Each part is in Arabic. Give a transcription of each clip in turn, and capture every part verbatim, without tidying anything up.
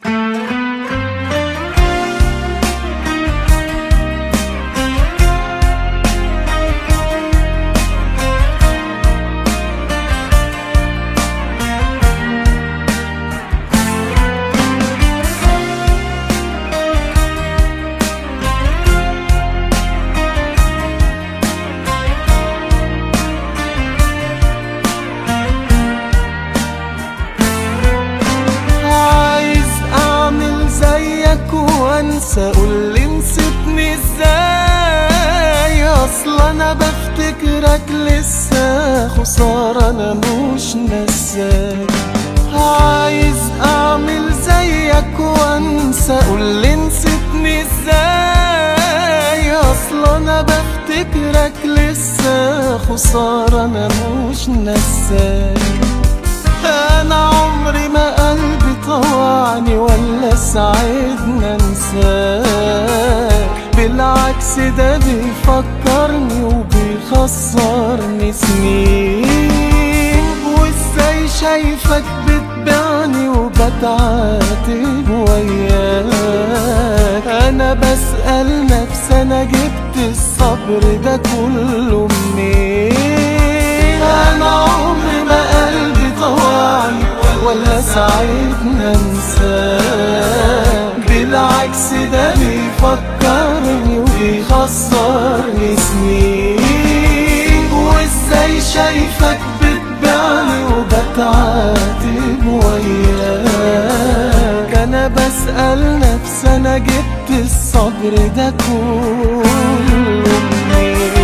وانسى قولي نسيتني ازاي، اصلا انا بفتكرك لسه، خسارة انا مش نساك. عايز اعمل زيك وانسى قولي نسيتني ازاي، اصلا انا بفتكرك لسه، خسارة انا مش نساك. انا عمري ما قلبي طوعني ولا ساعدنا انساك، بالعكس ده بيفكرني وبيخسرني سنين. وازاي شايفك بتبيعني وبتعاتب وياك، انا بسأل نفسي انا جبت الصبر ده كله منين؟ انا عمري ما قلبي طوعني ولا ساعدنا انساك، بالعكس ده بيفكرني وبيخسرني سنين. وازاي شايفك بتبيعني وبتعاتب وياك، انا بسأل نفسي انا جبت الصبر ده كله منين؟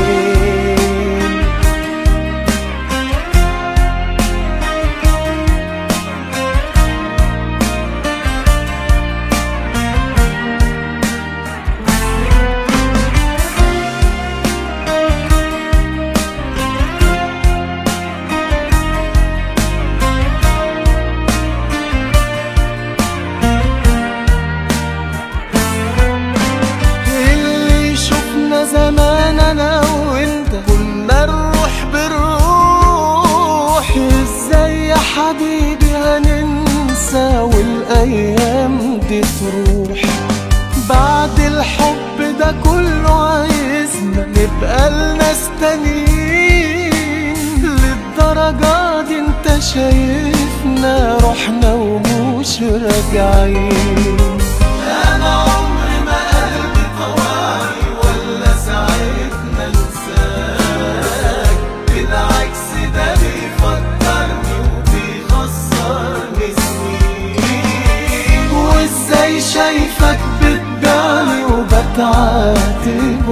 زمان انا وانت كنا الروح بالروح، ازاي يا حبيبي هننسى والايام دي تروح؟ بعد الحب ده كله عايزنا نبقى لناس تانيين، للدرجة دي انت شايفنا رحنا ومش راجعين؟ انا عمري ما قلبي طوعني ولا ساعدنا انساك، بالعكس ده بيفكرني وبيخسرني سنين. وازاي شايفك بتبيعني وبتعاتب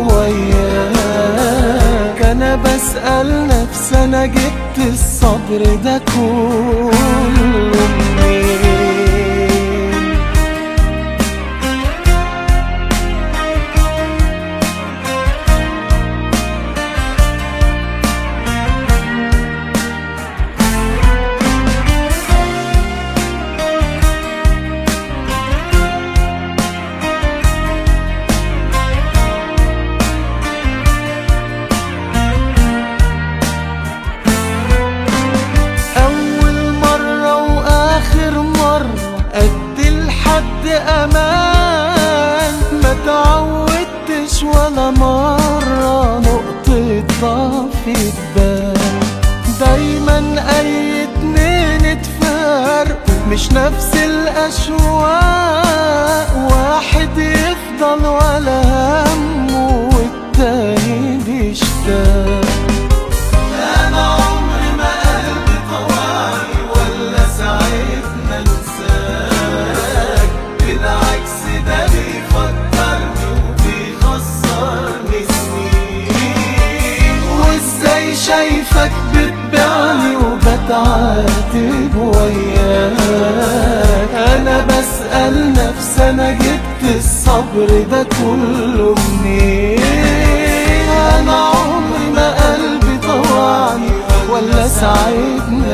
وياك، انا بسأل نفسي انا جبت الصبر ده كله منين؟ امان ما تعودتش ولا مرة نقطة ضعف تبان، دايما اي اتنين اتفرقوا مش نفس الاشواق، واحد يفضل ولا همه والتاني بيشتاق. انا عمري ما قلبي طوعني ولا ساعدنا انساك، بالعكس ده بيفكرني وبيخسرني سنين. وازاي شايفك بتبيعني وبتعاتب وياك، انا بسأل نفسي انا جبت الصبر ده كله منين؟ انا عمري ما قلبي طوعني ولا ساعدنا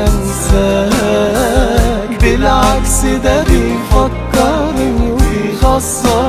انساك، بالعكس ده بيفكرني وبيخسرني